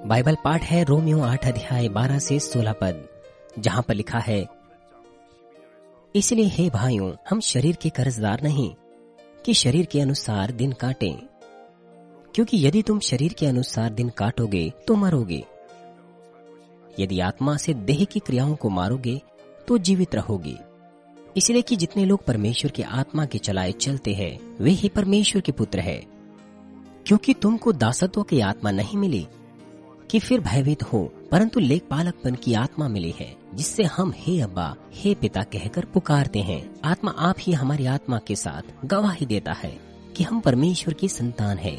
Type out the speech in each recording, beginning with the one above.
Bible पाठ है Romeo 8 अध्याय 12 से 16 पद, जहाँ पर लिखा है, इसलिए हे भाइयों, हम शरीर के कर्जदार नहीं कि शरीर के अनुसार दिन काटें, क्योंकि यदि तुम शरीर के अनुसार दिन काटोगे तो मरोगे। यदि आत्मा से देह की क्रियाओं को मारोगे तो जीवित रहोगे। इसलिए कि जितने लोग परमेश्वर के आत्मा के चलाए चलते हैं वे ही परमेश्वर के पुत्र हैं। क्योंकि तुमको दासत्व की आत्मा नहीं मिली कि फिर भयभीत हो, परंतु लेखपालकपन की आत्मा मिली है, जिससे हम हे अब्बा, हे पिता कहकर पुकारते हैं। आत्मा आप ही हमारी आत्मा के साथ गवाही देता है कि हम परमेश्वर की संतान हैं।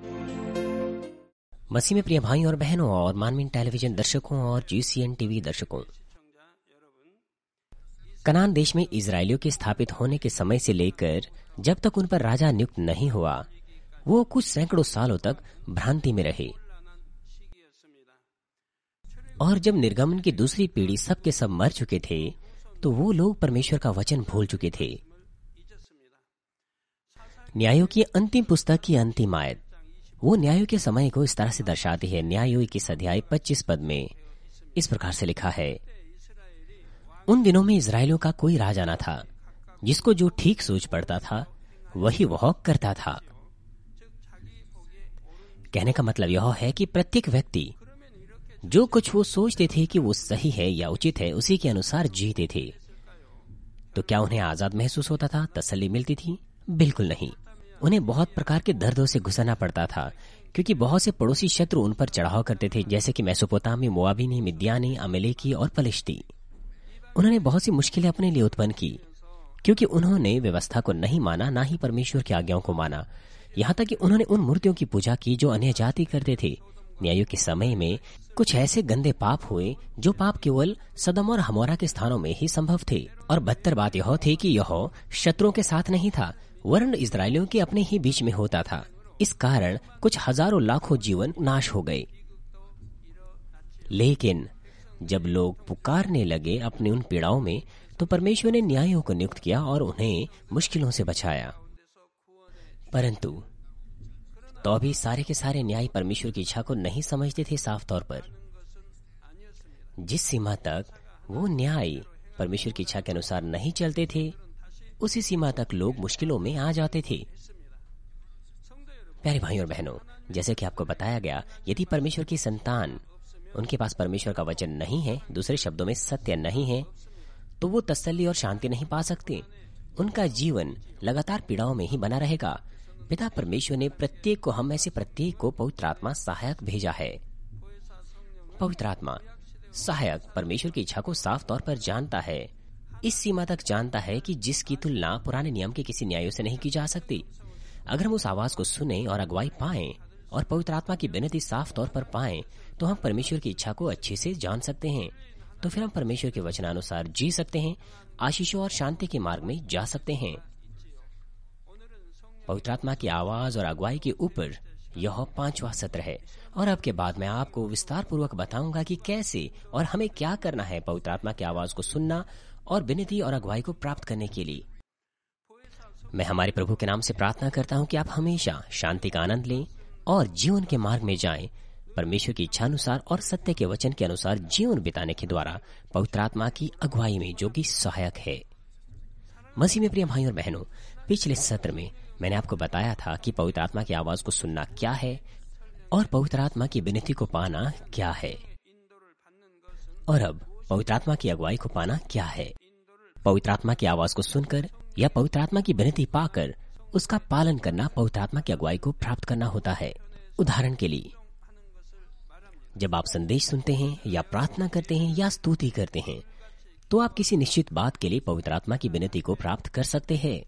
मसीह में प्रिय भाइयों और बहनों और मानवीय टेलीविजन दर्शकों और GCN टीवी दर्शकों, कनान देश में इजरायलियों के स्थापित होने के समय से लेकर जब तक उन पर राजा नियुक्त नहीं हुआ, वो कुछ सैकड़ों सालों तक भ्रांति में रहे। और जब निर्गमन की दूसरी पीढ़ी सब के सब मर चुके थे तो वो लोग परमेश्वर का वचन भूल चुके थे। न्यायों की अंतिम पुस्तक की अंतिम आयत वो न्यायों के समय को इस तरह से दर्शाती है। न्यायों की अध्याय 25 पद में इस प्रकार से लिखा है, उन दिनों में इजरायलियों का कोई राजा न था, जिसको जो ठीक सोच पड़ता था वही वह करता था। कहने का मतलब यह है कि प्रत्येक व्यक्ति जो कुछ वो सोचते थे कि वो सही है या उचित है, उसी के अनुसार जीते थे। तो क्या उन्हें आजाद महसूस होता था, तसल्ली मिलती थी? बिल्कुल नहीं। उन्हें बहुत प्रकार के दर्दों से गुजरना पड़ता था, क्योंकि बहुत से पड़ोसी शत्रु उन पर चढ़ाव करते थे, जैसे कि मेसोपोटामी, मोआबी, मिद्यानी, अमेलेकी और फलिश्ती। उन्होंने बहुत सी मुश्किलें अपने लिए उत्पन्न की, क्योंकि उन्होंने व्यवस्था को नहीं माना, ना ही परमेश्वर की आज्ञाओं को माना। यहाँ तक कि उन्होंने उन मूर्तियों की पूजा की जो अन्य जाति करते थे। न्यायों के समय में कुछ ऐसे गंदे पाप हुए जो पाप केवल सदम और हमोरा के स्थानों में ही संभव थे। और बदतर बात यह थी कि यह शत्रुओं के साथ नहीं था, वरन इजरायलियों के अपने ही बीच में होता था। इस कारण कुछ हजारों लाखों जीवन नाश हो गए। लेकिन जब लोग पुकारने लगे अपनी उन पीड़ाओं में, तो परमेश्वर ने न्यायों को नियुक्त किया और उन्हें मुश्किलों से बचाया। परंतु तो अभी सारे के सारे न्याय परमेश्वर की इच्छा को नहीं समझते थे। साफ तौर पर जिस सीमा तक वो न्याय परमेश्वर की इच्छा के अनुसार नहीं चलते थे, उसी सीमा तक लोग मुश्किलों में आ जाते थे। प्यारे भाइयों और बहनों, जैसे कि आपको बताया गया, यदि परमेश्वर की संतान उनके पास परमेश्वर का वचन नहीं है, दूसरे शब्दों में सत्य नहीं है, तो वो तसल्ली और शांति नहीं पा सकते। उनका जीवन लगातार पीड़ाओं में ही बना रहेगा। पिता परमेश्वर ने प्रत्येक को, हम में से प्रत्येक को पवित्र आत्मा सहायक भेजा है। पवित्र आत्मा सहायक परमेश्वर की इच्छा को साफ तौर पर जानता है, इस सीमा तक जानता है कि जिसकी तुलना पुराने नियम के किसी न्यायों से नहीं की जा सकती। अगर हम उस आवाज को सुने और अगुवाई पाएं और पवित्र आत्मा की विनती साफ तौर पर पाएं, तो हम परमेश्वर की इच्छा को अच्छे से जान सकते हैं। तो फिर हम परमेश्वर के वचनानुसार जी सकते हैं, आशीषों और शांति के मार्ग में जा सकते हैं। पवित्र आत्मा की आवाज और अगुवाई के ऊपर यह 5वां सत्र है, और अब के बाद मैं आपको विस्तार पूर्वक बताऊंगा कि कैसे और हमें क्या करना है पवित्र आत्मा की आवाज को सुनना और विनती और अगुवाई को प्राप्त करने के लिए। मैं हमारे प्रभु के नाम से प्रार्थना करता हूं कि आप हमेशा शांति का आनंद लें और जीवन के मार्ग में जाएं, परमेश्वर की इच्छा अनुसार और सत्य के वचन के अनुसार जीवन बिताने के द्वारा पवित्र आत्मा की अगुवाई में, जो कि सहायक है। मसीह में प्रिय भाइयों और बहनों, पिछले सत्र में मैंने आपको बताया था कि पवित्र आत्मा की आवाज को सुनना क्या है और पवित्र आत्मा की विनती को पाना क्या है, और अब पवित्र आत्मा की अगुवाई को पाना क्या है। पवित्र आत्मा की आवाज को सुनकर या पवित्र आत्मा की विनती पाकर उसका पालन करना पवित्र आत्मा की अगुवाई को प्राप्त करना होता है। उदाहरण के लिए, जब आप संदेश सुनते हैं या प्रार्थना करते हैं या स्तुति करते हैं, तो आप किसी निश्चित बात के लिए पवित्र आत्मा की विनती को प्राप्त कर सकते हैं।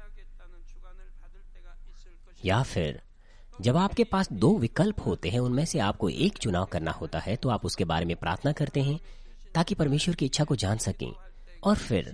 या फिर जब आपके पास 2 विकल्प होते हैं, उनमें से आपको एक चुनाव करना होता है, तो आप उसके बारे में प्रार्थना करते हैं ताकि परमेश्वर की इच्छा को जान सकें। और फिर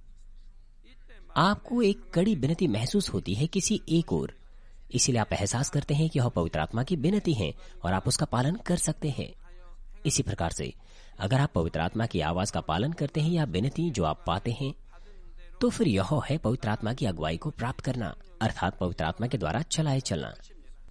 आपको एक कड़ी विनती महसूस होती है किसी एक ओर, इसीलिए आप एहसास करते हैं कि यह पवित्र आत्मा की विनती है और आप उसका पालन कर सकते हैं। इसी प्रकार से अगर आप पवित्र आत्मा की आवाज का पालन करते हैं या विनती जो आप पाते हैं, तो फिर यह है पवित्र आत्मा की अगुवाई को प्राप्त करना, अर्थात पवित्र आत्मा के द्वारा चलाए चलना।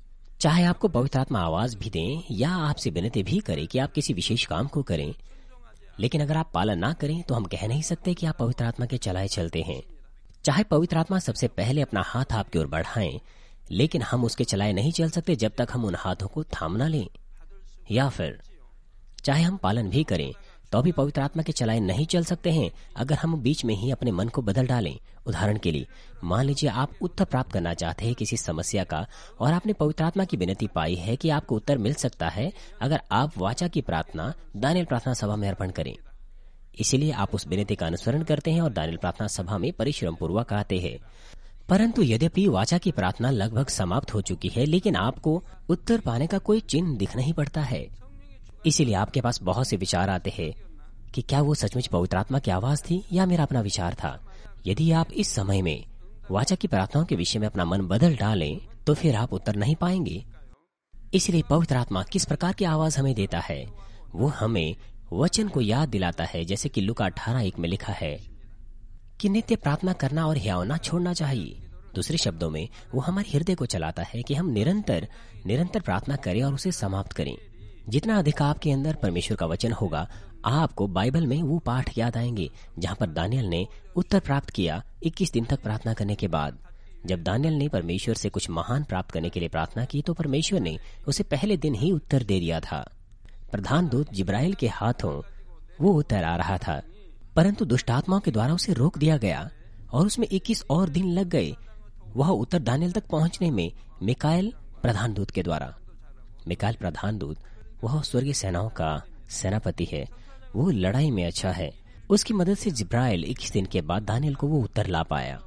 चाहे आपको पवित्र आत्मा आवाज भी दें या आपसे विनती भी करे कि आप किसी विशेष काम को करें, लेकिन अगर आप पालन ना करें तो हम कह नहीं सकते कि आप पवित्र आत्मा के चलाए चलते हैं। चाहे पवित्र आत्मा सबसे पहले अपना हाथ आपकी ओर बढ़ाएं, लेकिन हम उसके चलाए नहीं चल सकते जब तक हम उन हाथों को थाम ना लें। या फिर चाहे हम पालन भी करें तो भी पवित्र आत्मा के चलाए नहीं चल सकते हैं अगर हम बीच में ही अपने मन को बदल डालें। उदाहरण के लिए मान लीजिए आप उत्तर प्राप्त करना चाहते हैं किसी समस्या का, और आपने पवित्र आत्मा की विनती पाई है कि आपको उत्तर मिल सकता है अगर आप वाचा की प्रार्थना दानियल प्रार्थना सभा में अर्पण करें। इसीलिए आप उस विनती का अनुसरण करते हैं और दानियल प्रार्थना सभा में परिश्रम पूर्वक आते हैं। परंतु यद्यपि वाचा की प्रार्थना लगभग समाप्त हो चुकी है, लेकिन आपको उत्तर पाने का कोई चिन्ह दिख नहीं पड़ता है। इसीलिए आपके पास बहुत से विचार आते हैं कि क्या वो सचमुच पवित्र आत्मा की आवाज थी या मेरा अपना विचार था। यदि आप इस समय में वाचा की प्रार्थनाओं के विषय में अपना मन बदल डालें तो फिर आप उत्तर नहीं पाएंगे। इसलिए पवित्र आत्मा किस प्रकार की आवाज हमें देता है? वो हमें वचन को याद दिलाता है, जैसे कि लूका 18:1 में लिखा है कि नित्य प्रार्थना करना और हियाव ना छोड़ना चाहिए। दूसरे शब्दों में वो हमारे हृदय को चलाता है कि हम निरंतर प्रार्थना करें और उसे समाप्त करें। जितना अधिक आपके अंदर परमेश्वर का वचन होगा, आपको बाइबल में वो पाठ याद आएंगे जहाँ पर दानियल ने उत्तर प्राप्त किया 21 दिन तक प्रार्थना करने के बाद। जब दानियल ने परमेश्वर से कुछ महान प्राप्त करने के लिए प्रार्थना की तो परमेश्वर ने उसे पहले दिन ही उत्तर दे दिया था। प्रधान दूत जिब्राइल के हाथों वो उत्तर आ रहा था, परंतु दुष्ट आत्माओं के द्वारा उसे रोक दिया गया और उसमें 21 और दिन लग गए वह उत्तर दानियल तक पहुंचने में मिकाएल प्रधान दूत के द्वारा। मिकाएल प्रधान दूत वह स्वर्गीय सेनाओं का सेनापति है, वो लड़ाई में अच्छा है। उसकी मदद से जिब्राइल 21 दिन के बाद दानियल को वो उत्तर ला पाया।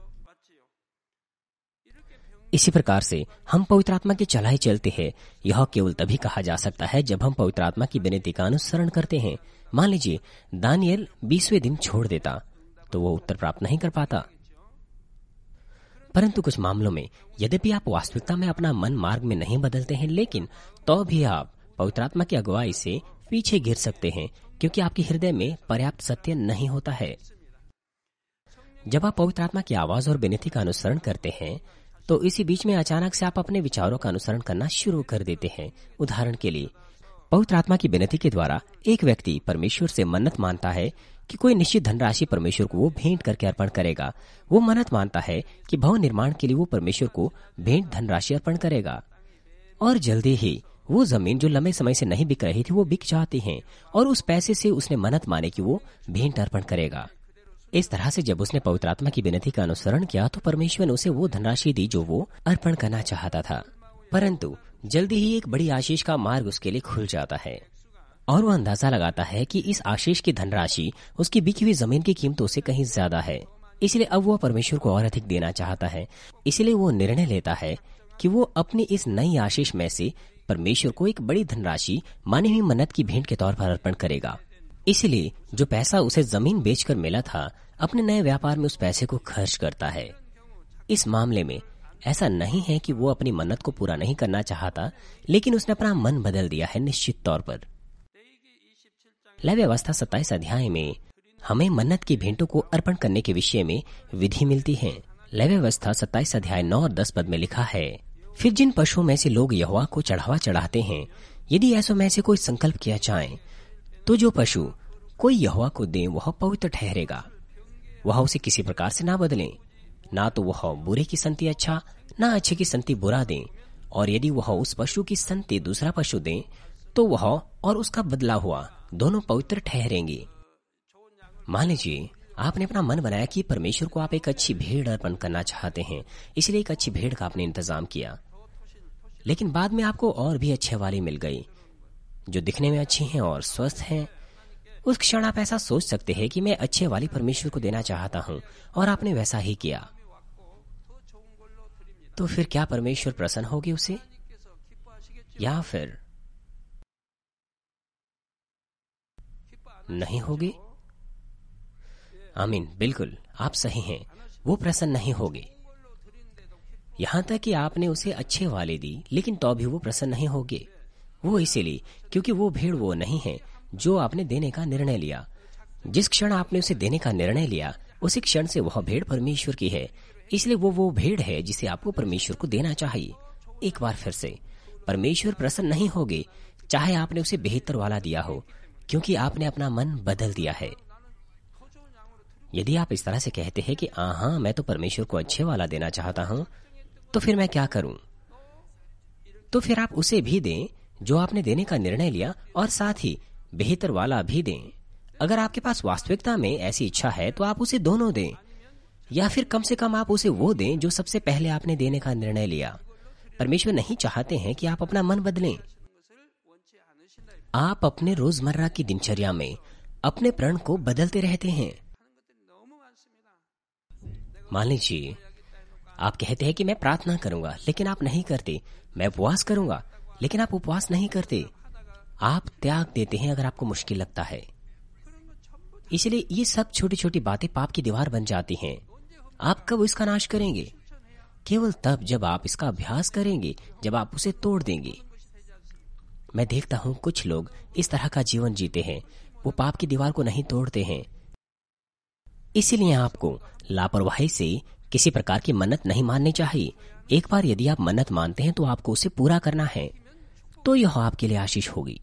इसी प्रकार से हम पवित्र आत्मा के चलाए चलते हैं। यह केवल तभी कहा जा सकता है जब हम पवित्र आत्मा की विनती का अनुसरण करते हैं। मान लीजिए दानियल 20वें दिन छोड़ देता तो वो उत्तर प्राप्त नहीं कर पाता। परंतु कुछ मामलों में यद्यपि आप वास्तविकता में अपना मन मार्ग में नहीं बदलते हैं, लेकिन तो भी आप पवित्र आत्मा की अगुवाई से पीछे गिर सकते हैं, क्योंकि आपके हृदय में पर्याप्त सत्य नहीं होता है। जब आप पवित्र आत्मा की आवाज और विनती का अनुसरण करते हैं तो इसी बीच में अचानक से आप अपने विचारों का अनुसरण करना शुरू कर देते हैं। उदाहरण के लिए पवित्र आत्मा की विनती के द्वारा एक व्यक्ति परमेश्वर से मन्नत मानता है कि कोई निश्चित धनराशि परमेश्वर को वो भेंट करके अर्पण करेगा। वो मन्नत मानता है कि भवन निर्माण के लिए वो परमेश्वर को भेंट धनराशि अर्पण करेगा, और जल्दी ही वो जमीन जो लंबे समय से नहीं बिक रही थी वो बिक जाती है, और उस पैसे से उसने मन्नत माने कि वो भेंट अर्पण करेगा। इस तरह से जब उसने पवित्र आत्मा की विनती का अनुसरण किया तो परमेश्वर ने उसे वो धनराशि दी जो वो अर्पण करना चाहता था। परंतु जल्दी ही एक बड़ी आशीष का मार्ग उसके लिए खुल जाता है और वो अंदाजा लगाता है कि इस आशीष की धनराशि उसकी बिकी हुई जमीन की कीमतों से कहीं ज्यादा है। इसलिए अब वो परमेश्वर को और अधिक देना चाहता है। इसलिए वो निर्णय लेता है कि वो अपनी इस नई आशीष में से परमेश्वर को एक बड़ी धनराशि मानी हुई मन्नत की भेंट के तौर पर अर्पण करेगा। इसलिए जो पैसा उसे जमीन बेचकर मिला था, अपने नए व्यापार में उस पैसे को खर्च करता है। इस मामले में ऐसा नहीं है कि वो अपनी मन्नत को पूरा नहीं करना चाहता, लेकिन उसने अपना मन बदल दिया है निश्चित तौर पर। लेवी व्यवस्था 27 अध्याय में हमें मन्नत की भेंटों को अर्पण करने के विषय में विधि मिलती है। लेवी व्यवस्था 27 अध्याय 9 और 10 पद में लिखा है, फिर जिन पशुओं में से लोग यहोवा को चढ़ावा चढ़ाते हैं, यदि ऐसों में से कोई संकल्प किया जाए तो जो पशु कोई यहोवा को दे वह पवित्र ठहरेगा। वह उसे किसी प्रकार से ना बदले, ना तो वह बुरे की संति अच्छा ना अच्छे की संति बुरा दे, और यदि वह उस पशु की संति दूसरा पशु दे तो वह और उसका बदला हुआ दोनों पवित्र ठहरेंगे। मान लीजिए आपने अपना मन बनाया कि परमेश्वर को आप एक अच्छी भेड़ अर्पण करना चाहते हैं, इसलिए एक अच्छी भेड़ का आपने इंतजाम किया, लेकिन बाद में आपको और भी अच्छे वाली मिल गई जो दिखने में अच्छी हैं और स्वस्थ हैं। उस क्षण आप ऐसा सोच सकते हैं कि मैं अच्छे वाली परमेश्वर को देना चाहता हूं, और आपने वैसा ही किया। तो फिर क्या परमेश्वर प्रसन्न होगी उसे, या फिर नहीं होगी? आमीन, बिल्कुल आप सही हैं, वो प्रसन्न नहीं होगी। यहाँ तक कि आपने उसे अच्छे वाले दी, लेकिन तो भी वो प्रसन्न नहीं होगी। वो इसीलिए क्योंकि वो भेड़ वो नहीं है जो आपने देने का निर्णय लिया। जिस क्षण आपने उसे देने का निर्णय लिया उसी क्षण से वह भेड़ परमेश्वर की है, इसलिए वो भेड़ है जिसे आपको परमेश्वर को देना चाहिए। एक बार फिर से परमेश्वर प्रसन्न नहीं होगे चाहे आपने उसे बेहतर वाला दिया हो, क्योंकि आपने अपना मन बदल दिया है। यदि आप इस तरह से कहते हैं कि हाँ, मैं तो परमेश्वर को अच्छे वाला देना चाहता हूं, तो फिर मैं क्या करूं? तो फिर आप उसे भी दें जो आपने देने का निर्णय लिया, और साथ ही बेहतर वाला भी दें। अगर आपके पास वास्तविकता में ऐसी इच्छा है तो आप उसे दोनों दें, या फिर कम से कम आप उसे वो दें जो सबसे पहले आपने देने का निर्णय लिया। परमेश्वर नहीं चाहते हैं कि आप अपना मन बदलें। आप अपने रोजमर्रा की दिनचर्या में अपने प्रण को बदलते रहते हैं। मान लीजिए आप कहते हैं कि मैं प्रार्थना करूंगा, लेकिन आप नहीं करते। मैं उपवास करूंगा, लेकिन आप उपवास नहीं करते। आप त्याग देते हैं अगर आपको मुश्किल लगता है। इसलिए ये सब छोटी छोटी बातें पाप की दीवार बन जाती हैं। आप कब इसका नाश करेंगे? केवल तब जब आप इसका अभ्यास करेंगे, जब आप उसे तोड़ देंगे। मैं देखता हूं कुछ लोग इस तरह का जीवन जीते हैं, वो पाप की दीवार को नहीं तोड़ते हैं। इसीलिए आपको लापरवाही से किसी प्रकार की मन्नत नहीं माननी चाहिए। एक बार यदि आप मन्नत मानते हैं तो आपको उसे पूरा करना है, तो यह आपके लिए आशीष होगी।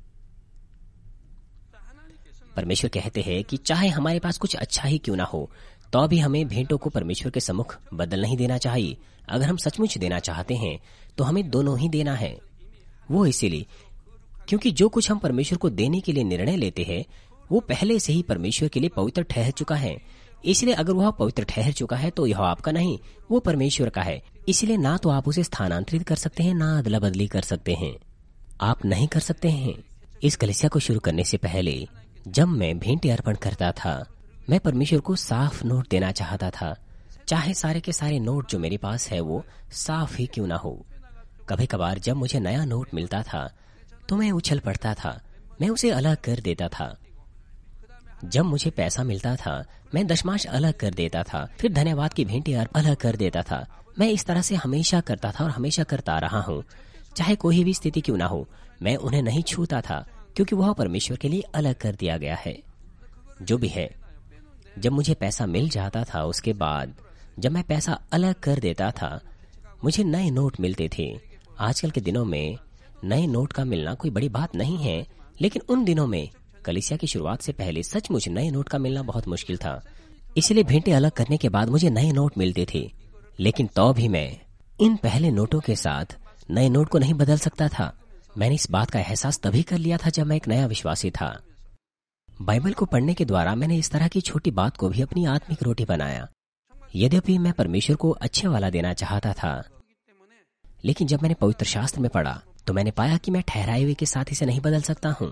परमेश्वर कहते हैं कि चाहे हमारे पास कुछ अच्छा ही क्यों ना हो, तो भी हमें भेंटों को परमेश्वर के सम्मुख बदल नहीं देना चाहिए। अगर हम सचमुच देना चाहते हैं तो हमें दोनों ही देना है। वो इसीलिए क्योंकि जो कुछ हम परमेश्वर को देने के लिए निर्णय लेते हैं वो पहले से ही परमेश्वर के लिए पवित्र ठहर चुका है। इसलिए अगर वह पवित्र ठहर चुका है तो यह आपका नहीं, वो परमेश्वर का है। इसलिए ना तो आप उसे स्थानांतरित कर सकते हैं, ना अदला बदली कर सकते हैं। आप नहीं कर सकते हैं। इस कलीसिया को शुरू करने से पहले जब मैं भेंटें अर्पण करता था, मैं परमेश्वर को साफ नोट देना चाहता था, चाहे सारे के सारे नोट जो मेरे पास है वो साफ ही क्यों ना हो। कभी कभार जब मुझे नया नोट मिलता था तो मैं उछल पड़ता था, मैं उसे अलग कर देता था। जब मुझे पैसा मिलता था मैं दशमांश अलग कर देता था, फिर धन्यवाद की भेंटें अलग कर देता था। मैं इस तरह से हमेशा करता था और हमेशा करता रहा हूँ। चाहे कोई भी स्थिति क्यों ना हो, मैं उन्हें नहीं छूता था, क्योंकि वह परमेश्वर के लिए अलग कर दिया गया है। जो भी है, जब मुझे पैसा मिल जाता था उसके बाद जब मैं पैसा अलग कर देता था, मुझे नए नोट मिलते थे। आजकल के दिनों में नए नोट का मिलना कोई बड़ी बात नहीं है, लेकिन उन दिनों में कलीसिया की शुरुआत से पहले सचमुच नए नोट का मिलना बहुत मुश्किल था। इसलिए भेंटें अलग करने के बाद मुझे नए नोट मिलते थे, लेकिन तो भी मैं इन पहले नोटों के साथ नए नोट को नहीं बदल सकता था। मैंने इस बात का एहसास तभी कर लिया था जब मैं एक नया विश्वासी था। बाइबल को पढ़ने के द्वारा मैंने इस तरह की छोटी बात को भी अपनी आत्मिक रोटी बनाया। यद्यपि मैं परमेश्वर को अच्छे वाला देना चाहता था, लेकिन जब मैंने पवित्र शास्त्र में पढ़ा तो मैंने पाया कि मैं ठहराए हुए के साथ इसे नहीं बदल सकता हूँ।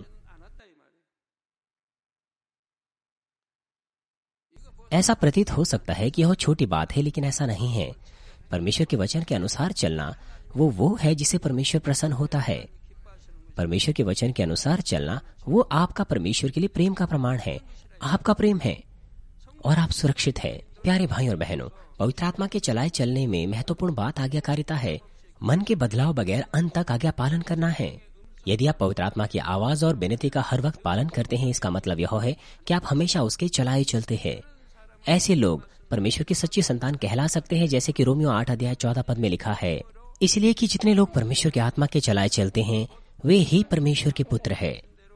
ऐसा प्रतीत हो सकता है कि यह छोटी बात है, लेकिन ऐसा नहीं है। परमेश्वर के वचन के अनुसार चलना वो है जिसे परमेश्वर प्रसन्न होता है। परमेश्वर के वचन के अनुसार चलना वो आपका परमेश्वर के लिए प्रेम का प्रमाण है। आपका प्रेम है और आप सुरक्षित है। प्यारे भाई और बहनों, पवित्र आत्मा के चलाए चलने में महत्वपूर्ण बात आज्ञाकारिता है। मन के बदलाव बगैर अंत तक आज्ञा पालन करना है। यदि आप पवित्र आत्मा की आवाज और विनती का हर वक्त पालन करते हैं, इसका मतलब यह है कि आप हमेशा उसके चलाए चलते हैं। ऐसे लोग परमेश्वर की सच्ची संतान कहला सकते हैं, जैसे कि रोमियो 8 अध्याय 14 पद में लिखा है, इसलिए कि जितने लोग परमेश्वर के आत्मा के चलाए चलते हैं वे ही परमेश्वर के पुत्र है।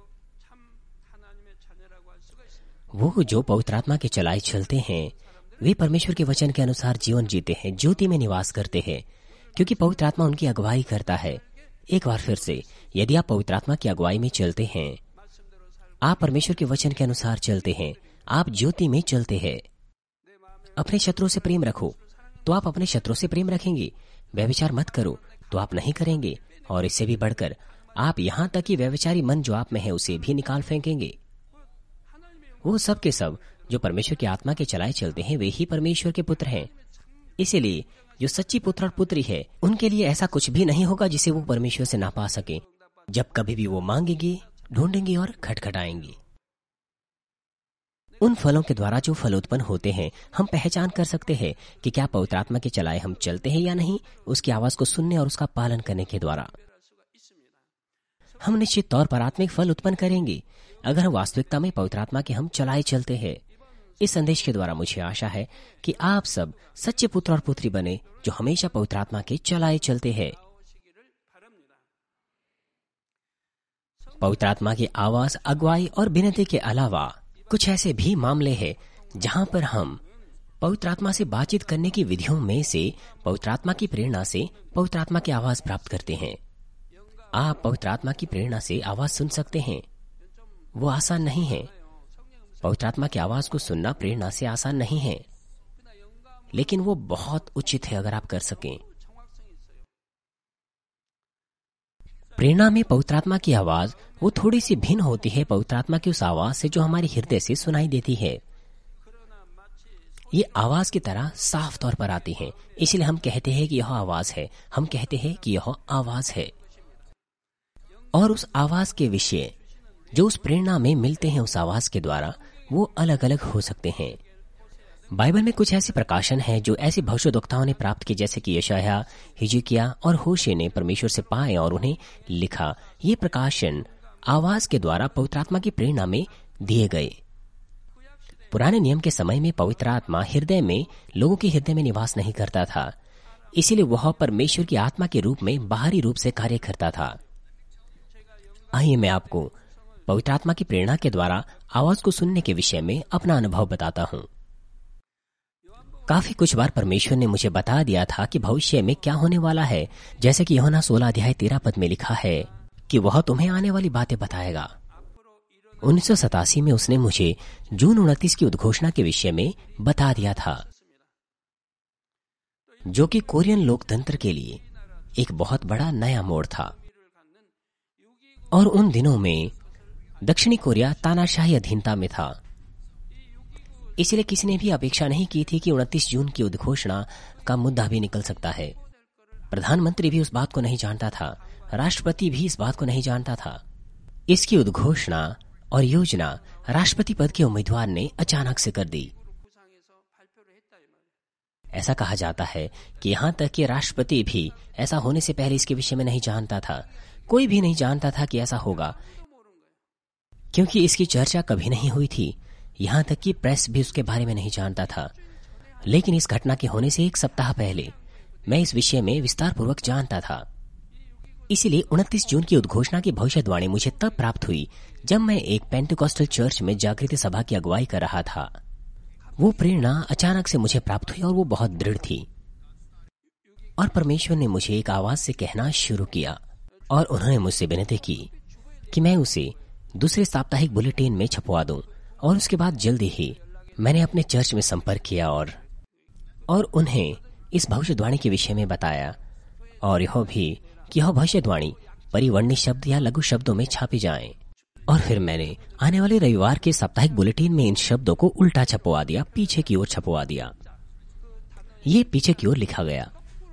वो जो पवित्र आत्मा के चलाए चलते हैं वे परमेश्वर के वचन के अनुसार जीवन जीते हैं, ज्योति में निवास करते हैं, क्योंकि पवित्र आत्मा उनकी अगुवाई करता है। एक बार फिर से, यदि आप पवित्र आत्मा की अगुवाई में चलते हैं, आप परमेश्वर के वचन के अनुसार चलते हैं, आप ज्योति में चलते हैं। अपने शत्रु से प्रेम रखो तो आप अपने शत्रु से प्रेम रखेंगे। व्यभिचार मत करो तो आप नहीं करेंगे, और इससे भी बढ़कर आप यहाँ तक कि व्यभिचारी मन जो आप में है उसे भी निकाल फेंकेंगे। वो सब के सब जो परमेश्वर की आत्मा के चलाए चलते हैं वे ही परमेश्वर के पुत्र हैं। इसीलिए जो सच्ची पुत्र और पुत्री है उनके लिए ऐसा कुछ भी नहीं होगा जिसे वो परमेश्वर से ना पा सके। जब कभी भी वो मांगेंगे, ढूंढेंगे और खटखटाएंगे। उन फलों के द्वारा जो फल उत्पन्न होते हैं हम पहचान कर सकते हैं कि क्या पवित्र आत्मा के चलाए हम चलते हैं या नहीं, उसकी आवाज को सुनने और उसका पालन करने के द्वारा। हम निश्चित तौर पर आत्मिक फल उत्पन्न करेंगे अगर हम वास्तविकता में पवित्र आत्मा के हम चलाए चलते हैं। इस संदेश के द्वारा मुझे आशा है कि आप सब सच्चे पुत्र और पुत्री बने जो हमेशा पवित्र आत्मा के चलाए चलते हैं। पवित्र आत्मा की आवाज, अगुवाई और विनती के अलावा कुछ ऐसे भी मामले हैं जहां पर हम पवित्र आत्मा से बातचीत करने की विधियों में से पवित्र आत्मा की प्रेरणा से पवित्र आत्मा की आवाज प्राप्त करते हैं। आप पवित्र आत्मा की प्रेरणा से आवाज सुन सकते हैं। वो आसान नहीं है। पवित्र आत्मा की आवाज को सुनना प्रेरणा से आसान नहीं है, लेकिन वो बहुत उचित है अगर आप कर सकें। प्रेरणा में पवित्र आत्मा की आवाज वो थोड़ी सी भिन्न होती है पवित्र आत्मा की उस आवाज से जो हमारे हृदय से सुनाई देती है। ये आवाज की तरह साफ तौर पर आती है, इसलिए हम कहते हैं कि यह आवाज है। हम कहते हैं कि यह आवाज है। और उस आवाज के विषय जो उस प्रेरणा में मिलते हैं उस आवाज के द्वारा, वो अलग अलग हो सकते हैं। बाइबल में कुछ ऐसे प्रकाशन हैं जो ऐसे भविष्यद्वक्ताओं ने प्राप्त किए, जैसे कि यशायाह, हिजकिय्याह और होशे ने परमेश्वर से पाए और उन्हें लिखा। ये प्रकाशन आवाज के द्वारा पवित्र आत्मा की प्रेरणा में दिए गए। पुराने नियम के समय में पवित्र आत्मा हृदय में, लोगों के हृदय में निवास नहीं करता था, इसीलिए वह परमेश्वर की आत्मा के रूप में बाहरी रूप से कार्य करता था। आइए मैं आपको पवित्र आत्मा की प्रेरणा के द्वारा आवाज को सुनने के विषय में अपना अनुभव बताता हूँ। काफी कुछ बार परमेश्वर ने मुझे बता दिया था कि भविष्य में क्या होने वाला है, जैसे कि यूहन्ना 16:13 में लिखा है कि वह तुम्हें आने वाली बातें बताएगा। 1987 में उसने मुझे जून 29 की उद्घोषणा के विषय में बता दिया था, जो कि कोरियन लोकतंत्र के लिए एक बहुत बड़ा नया मोड़ था। और उन दिनों में दक्षिणी कोरिया तानाशाही अधीनता में था, इसलिए किसी ने भी अपेक्षा नहीं की थी कि 29 जून की उद्घोषणा का मुद्दा भी निकल सकता है। प्रधानमंत्री भी उस बात को नहीं जानता था, राष्ट्रपति भी इस बात को नहीं जानता था। इसकी उद्घोषणा और योजना राष्ट्रपति पद के उम्मीदवार ने अचानक से कर दी। ऐसा कहा जाता है कि यहाँ तक कि राष्ट्रपति भी ऐसा होने से पहले इसके विषय में नहीं जानता था। कोई भी नहीं जानता था कि ऐसा होगा, क्योंकि इसकी चर्चा कभी नहीं हुई थी। यहाँ तक कि प्रेस भी उसके बारे में नहीं जानता था। लेकिन इस घटना के होने से 1 सप्ताह पहले मैं इस विषय में विस्तार पूर्वक जानता था। इसीलिए 29 जून की उद्घोषणा की भविष्यवाणी मुझे तब प्राप्त हुई जब मैं एक पेंटिकॉस्टल चर्च में जागृति सभा की अगुवाई कर रहा था। वो प्रेरणा अचानक से मुझे प्राप्त हुई और वो बहुत दृढ़ थी। और परमेश्वर ने मुझे एक आवाज से कहना शुरू किया और उन्होंने मुझसे विनती की कि मैं उसे दूसरे साप्ताहिक बुलेटिन में छपवा दूं। और उसके बाद जल्दी ही मैंने अपने चर्च में संपर्क किया और उन्हें इस भविष्यवाणी के विषय में बताया, और यह भी कि यह भविष्यवाणी परिवर्णित शब्द या लघु शब्दों में छापी जाएं। और फिर मैंने आने वाले रविवार के साप्ताहिक बुलेटिन में इन शब्दों को उल्टा छपवा दिया, पीछे की ओर छपवा दिया। ये पीछे की ओर लिखा गया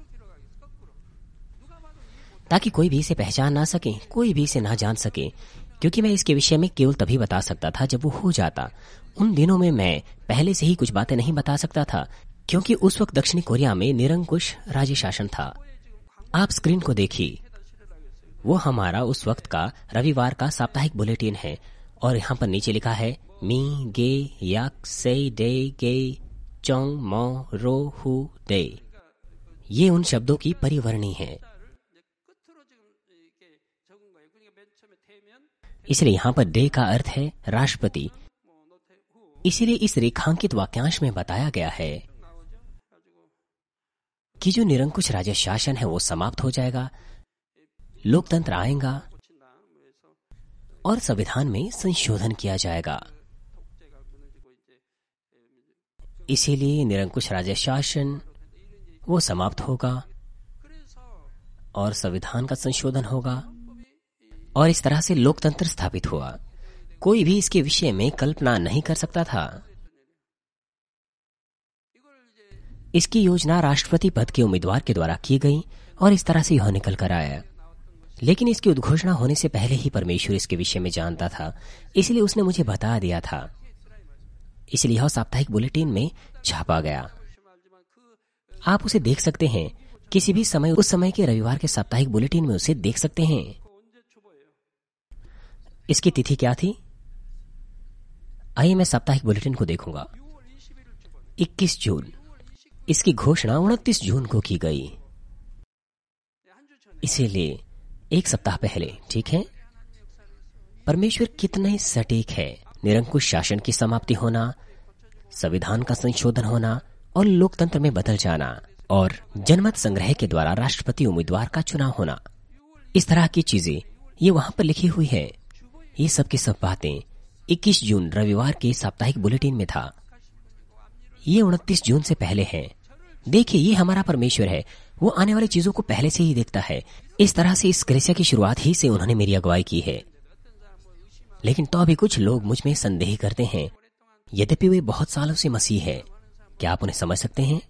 ताकि कोई भी इसे पहचान ना सके, कोई भी इसे ना जान सके, क्योंकि मैं इसके विषय में केवल तभी बता सकता था जब वो हो जाता। उन दिनों में मैं पहले से ही कुछ बातें नहीं बता सकता था, क्योंकि उस वक्त दक्षिणी कोरिया में निरंकुश राज्य शासन था। आप स्क्रीन को देखिए, वो हमारा उस वक्त का रविवार का साप्ताहिक बुलेटिन है, और यहाँ पर नीचे लिखा है मी गे याक से डे गे चोंग मो रो हु डे। ये उन शब्दों की परिवर्णी है। इसलिए यहाँ पर डे का अर्थ है राष्ट्रपति। इसीलिए इस रेखांकित वाक्यांश में बताया गया है कि जो निरंकुश राज्य शासन है वो समाप्त हो जाएगा, लोकतंत्र आएगा और संविधान में संशोधन किया जाएगा। इसीलिए निरंकुश राज्य शासन वो समाप्त होगा और संविधान का संशोधन होगा, और इस तरह से लोकतंत्र स्थापित हुआ। कोई भी इसके विषय में कल्पना नहीं कर सकता था। इसकी योजना राष्ट्रपति पद के उम्मीदवार के द्वारा की गई और इस तरह से यह निकल कर आया। लेकिन इसकी उद्घोषणा होने से पहले ही परमेश्वर इसके विषय में जानता था, इसलिए उसने मुझे बता दिया था। इसलिए यह साप्ताहिक बुलेटिन में छापा गया। आप उसे देख सकते हैं किसी भी समय, उस समय के रविवार के साप्ताहिक बुलेटिन में उसे देख सकते हैं। इसकी तिथि क्या थी? आइए मैं साप्ताहिक बुलेटिन को देखूंगा। 21 जून। इसकी घोषणा 29 जून को की गई, इसीलिए 1 सप्ताह पहले। ठीक है, परमेश्वर कितने सटीक है। निरंकुश शासन की समाप्ति होना, संविधान का संशोधन होना और लोकतंत्र में बदल जाना और जनमत संग्रह के द्वारा राष्ट्रपति उम्मीदवार का चुनाव होना, इस तरह की चीजें ये वहां पर लिखी हुई है। ये सब की सब बातें 21 जून रविवार के साप्ताहिक बुलेटिन में था। ये 29 जून से पहले है। देखिए, ये हमारा परमेश्वर है, वो आने वाली चीजों को पहले से ही देखता है। इस तरह से इस कलीसिया की शुरुआत ही से उन्होंने मेरी अगुवाई की है। लेकिन तो अभी कुछ लोग मुझ में संदेह करते हैं, यद्यपि वे बहुत सालों से मसीह है। क्या आप उन्हें समझ सकते हैं?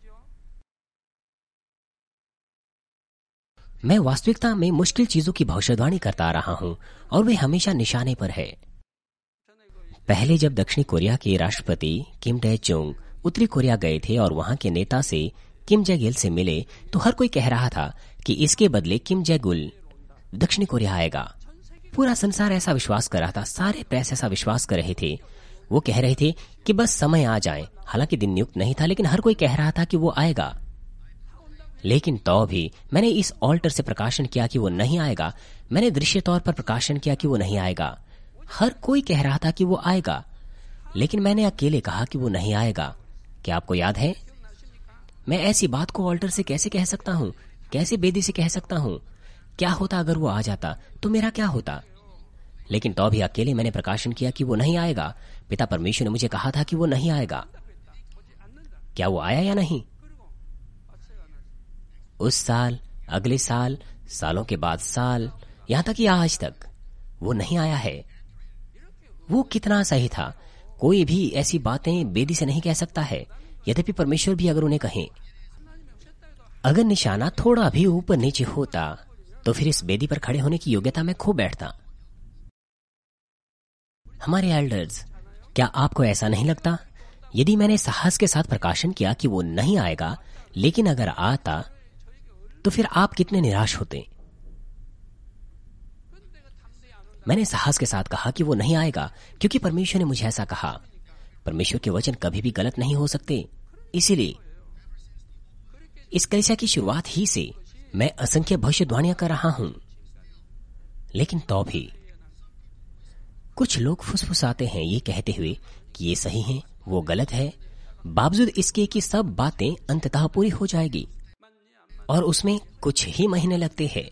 मैं वास्तविकता में मुश्किल चीजों की भविष्यवाणी करता आ रहा हूं और वे हमेशा निशाने पर है। पहले जब दक्षिण कोरिया के राष्ट्रपति किम डे जोंग उत्तरी कोरिया गए थे और वहां के नेता से किम जे गिल से मिले, तो हर कोई कह रहा था कि इसके बदले किम जे गुल दक्षिण कोरिया आएगा। पूरा संसार ऐसा विश्वास कर रहा था, सारे प्रेस ऐसा विश्वास कर रहे थे। वो कह रहे थे कि बस समय आ जाए। हालांकि दिन नियुक्त नहीं था, लेकिन हर कोई कह रहा था कि वो आएगा। लेकिन तो भी मैंने इस ऑल्टर से प्रकाशन किया कि वो नहीं आएगा। मैंने दृश्य तौर पर प्रकाशन किया कि वो नहीं आएगा। हर कोई कह रहा था कि वो आएगा, लेकिन मैंने अकेले कहा कि वो नहीं आएगा। क्या आपको याद है? मैं ऐसी बात को ऑल्टर से कैसे कह सकता हूँ? कैसे बेदी से कह सकता हूँ? क्या होता अगर वो आ जाता तो मेरा क्या होता? लेकिन तो भी अकेले मैंने प्रकाशन किया कि वो नहीं आएगा। पिता परमेश्वर ने मुझे कहा था कि वो नहीं आएगा। क्या वो आया या नहीं? उस साल, अगले साल, सालों के बाद साल, यहां तक कि आज तक वो नहीं आया है। वो कितना सही था। कोई भी ऐसी बातें बेदी से नहीं कह सकता है, यद्यपि परमेश्वर भी अगर उन्हें कहें। अगर निशाना थोड़ा भी ऊपर नीचे होता तो फिर इस बेदी पर खड़े होने की योग्यता में खो बैठता। हमारे एल्डर्स, क्या आपको ऐसा नहीं लगता? यदि मैंने साहस के साथ प्रकाशन किया कि वो नहीं आएगा, लेकिन अगर आता तो फिर आप कितने निराश होते। मैंने साहस के साथ कहा कि वो नहीं आएगा क्योंकि परमेश्वर ने मुझे ऐसा कहा। परमेश्वर के वचन कभी भी गलत नहीं हो सकते। इसीलिए इस कलीसिया की शुरुआत ही से मैं असंख्य भविष्यवाणियां कर रहा हूं। लेकिन तो भी कुछ लोग फुसफुसाते हैं ये कहते हुए कि ये सही है, वो गलत है, बावजूद इसके कि सब बातें अंततः पूरी हो जाएगी और उसमें कुछ ही महीने लगते हैं।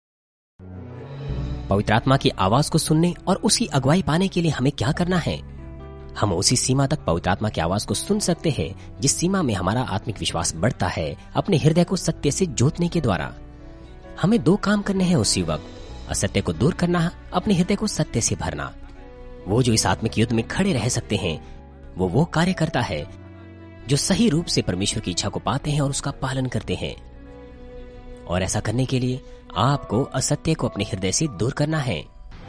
पवित्र आत्मा की आवाज को सुनने और उसकी अगुवाई पाने के लिए हमें क्या करना है? हम उसी सीमा तक पवित्र आत्मा की आवाज को सुन सकते हैं जिस सीमा में हमारा आत्मिक विश्वास बढ़ता है, अपने हृदय को सत्य से जोतने के द्वारा। हमें 2 काम करने हैं उसी वक्त, असत्य को दूर करना, अपने हृदय को सत्य से भरना। वो जो इस आत्मिक युद्ध में खड़े रह सकते हैं, वो कार्य करता है जो सही रूप से परमेश्वर की इच्छा को पाते हैं और उसका पालन करते हैं। और ऐसा करने के लिए आपको असत्य को अपने हृदय से दूर करना है।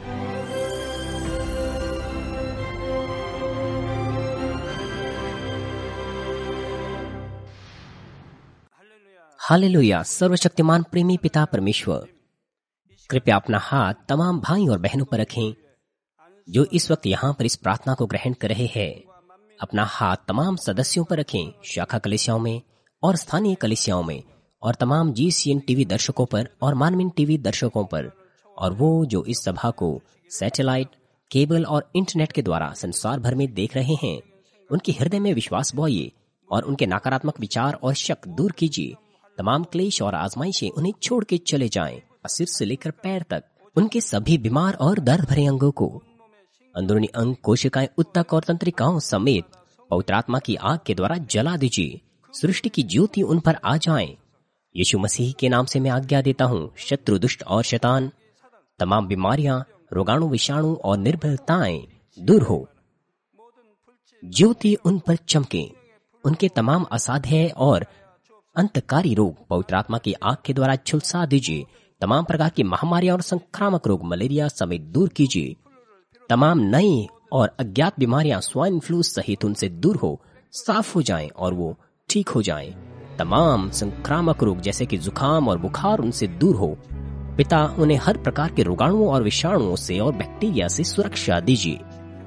हालेलुया। सर्वशक्तिमान प्रेमी पिता परमेश्वर, कृपया अपना हाथ तमाम भाई और बहनों पर रखें जो इस वक्त यहाँ पर इस प्रार्थना को ग्रहण कर रहे हैं। अपना हाथ तमाम सदस्यों पर रखें, शाखा कलीसियाओं में और स्थानीय कलीसियाओं में, और तमाम GCN टीवी दर्शकों पर और मानवीन टीवी दर्शकों पर, और वो जो इस सभा को सैटेलाइट, केबल और इंटरनेट के द्वारा संसार भर में देख रहे हैं। उनके हृदय में विश्वास बोइए और उनके नकारात्मक विचार और शक दूर कीजिए। तमाम क्लेश और आजमाइशें उन्हें छोड़ के चले जाएं, सिर से लेकर पैर तक। उनके सभी बीमार और दर्द भरे अंगों को, अंदरूनी अंग, कोशिकाएं, उत्तक और तंत्रिकाओं समेत पवित्र आत्मा की आग के द्वारा जला दीजिए। सृष्टि की ज्योति उन पर आ जाए। यीशु मसीह के नाम से मैं आज्ञा देता हूँ, शत्रु, दुष्ट और शैतान, तमाम बीमारियां, रोगाणु, विषाणु और निर्बलताएं दूर हो। ज्योति उन पर चमके। उनके तमाम असाध्य और अंतकारी रोग पवित्र आत्मा की आग के द्वारा झुलसा दीजिए। तमाम प्रकार की महामारियां और संक्रामक रोग, मलेरिया समेत दूर कीजिए। तमाम नई और अज्ञात बीमारियां, स्वाइन फ्लू सहित उनसे दूर हो, साफ हो जाएं और वो ठीक हो जाएं। तमाम संक्रामक रोग जैसे कि जुकाम और बुखार उनसे दूर हो। पिता, उन्हें हर प्रकार के रोगाणुओं और विषाणुओं से और बैक्टीरिया से सुरक्षा दीजिए।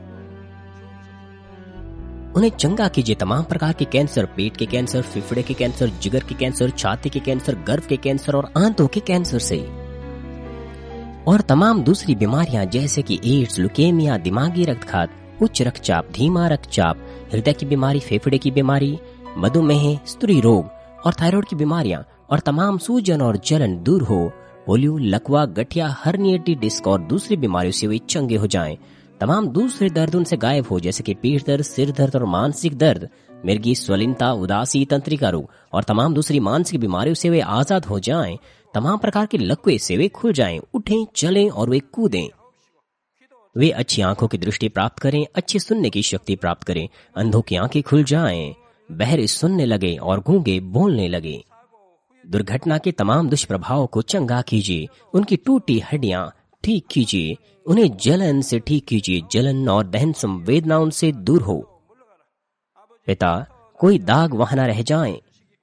उन्हें चंगा कीजिए। तमाम प्रकार के कैंसर, पेट के कैंसर, फेफड़े के कैंसर, जिगर के कैंसर, छाती के कैंसर, गर्भ के कैंसर और आंतों के कैंसर से। और तमाम दूसरी बीमारियां जैसे कि एड्स, लुकेमिया, दिमागी रक्तघात, उच्च रक्तचाप, धीमा रक्तचाप, हृदय की बीमारी, फेफड़े की बीमारी, मधुमेह, स्त्री रोग और थायराइड की बीमारियां और तमाम सूजन और जलन दूर हो। पोलियो, लकवा, गठिया, हर्निएटेड डिस्क और दूसरी बीमारियों से वे चंगे हो जाएं। तमाम दूसरे दर्द उनसे गायब हो जैसे कि पेट दर्द, सिर दर्द और मानसिक दर्द, मिर्गी, स्वलिनता, उदासी, तंत्रिका रोग और तमाम दूसरी मानसिक बीमारियों से वे आजाद हो जाएं। तमाम प्रकार के लकवे से वे खुल जाएं, उठें, चलें और वे कूदें। वे अच्छी आंखों की दृष्टि प्राप्त करें, अच्छे सुनने की शक्ति प्राप्त करें, अंधों की आंखें खुल जाएं, बहरे सुनने लगे और गूंगे बोलने लगे। दुर्घटना के तमाम दुष्प्रभावों को चंगा कीजिए, उनकी टूटी हड्डियां ठीक कीजिए, उन्हें जलन से ठीक कीजिए, जलन और दहन संवेदनाओं से दूर हो। पिता, कोई दाग वहां न रह जाएं।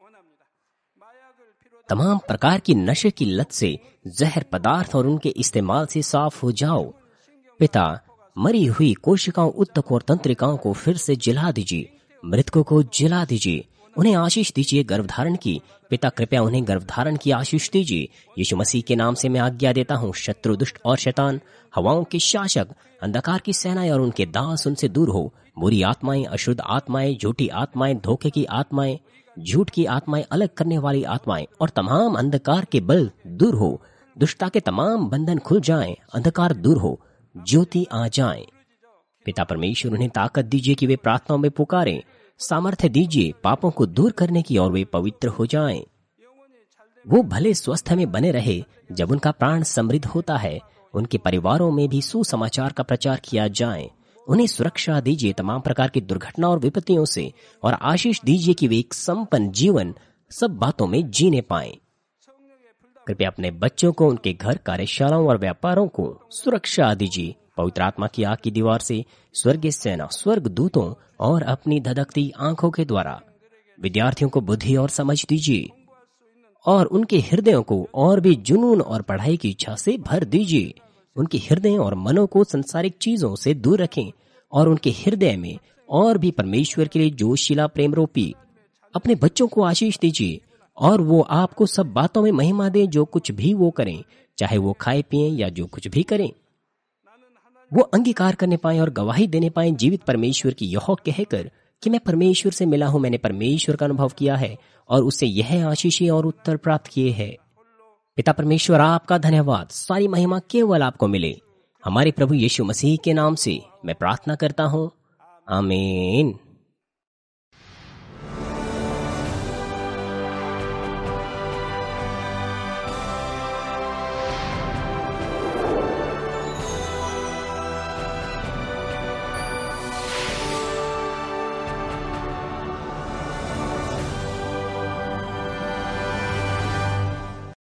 तमाम प्रकार की नशे की लत से, जहर पदार्थ और उनके इस्तेमाल से साफ हो जाओ। पिता, मरी हुई कोशिकाओं, उत्तक और तंत्रिकाओं को फिर से जला दीजिए, मृतकों को जला दीजिए, उन्हें आशीष दीजिए गर्भधारण की। पिता, कृपया उन्हें गर्भधारण की आशीष दीजिए। यीशु मसीह के नाम से मैं आज्ञा देता हूँ, शत्रु, दुष्ट और शैतान, हवाओं के शासक, अंधकार की सेनाएं और उनके दास उनसे दूर हो। बुरी आत्माएं, अशुद्ध आत्माएं, झूठी आत्माएं, धोखे की आत्माएं, झूठ की आत्माएं, अलग करने वाली आत्माएं और तमाम अंधकार के बल दूर हो। दुष्टता के तमाम बंधन खुल जाएं, अंधकार दूर हो, ज्योति आ जाए। पिता परमेश्वर, उन्हें ताकत दीजिए कि वे प्रार्थनाओं में पुकारें, सामर्थ्य दीजिए पापों को दूर करने की और वे पवित्र हो जाएं। वो भले स्वस्थ में बने रहे। जब उनका प्राण समृद्ध होता है, उनके परिवारों में भी सुसमाचार का प्रचार किया जाए। उन्हें सुरक्षा दीजिए तमाम प्रकार की दुर्घटना और विपत्तियों से, और आशीष दीजिए कि वे एक संपन्न जीवन सब बातों में जीने पाएं। कृपया अपने बच्चों को, उनके घर, कार्यशालाओं और व्यापारों को सुरक्षा दीजिए। पवित्र आत्मा की आग की दीवार से, स्वर्गीय सेना, स्वर्ग दूतों और अपनी धधकती आंखों के द्वारा विद्यार्थियों को बुद्धि और समझ दीजिए, और उनके हृदयों को और भी जुनून और पढ़ाई की इच्छा से भर दीजिए। उनके हृदय और मनों को संसारिक चीजों से दूर रखें, और उनके हृदय में और भी परमेश्वर के लिए जोशीला प्रेम रोपी। अपने बच्चों को आशीष दीजिए, और वो आपको सब बातों में महिमा दें। जो कुछ भी वो करें, चाहे वो खाए पिए या जो कुछ भी करें, वो अंगीकार करने पाए और गवाही देने पाए जीवित परमेश्वर की, यह कहकर कि मैं परमेश्वर से मिला हूं, मैंने परमेश्वर का अनुभव किया है और उससे यह आशीषें और उत्तर प्राप्त किए हैं। पिता परमेश्वर, आपका धन्यवाद। सारी महिमा केवल आपको मिले। हमारे प्रभु यीशु मसीह के नाम से मैं प्रार्थना करता हूं, आमीन।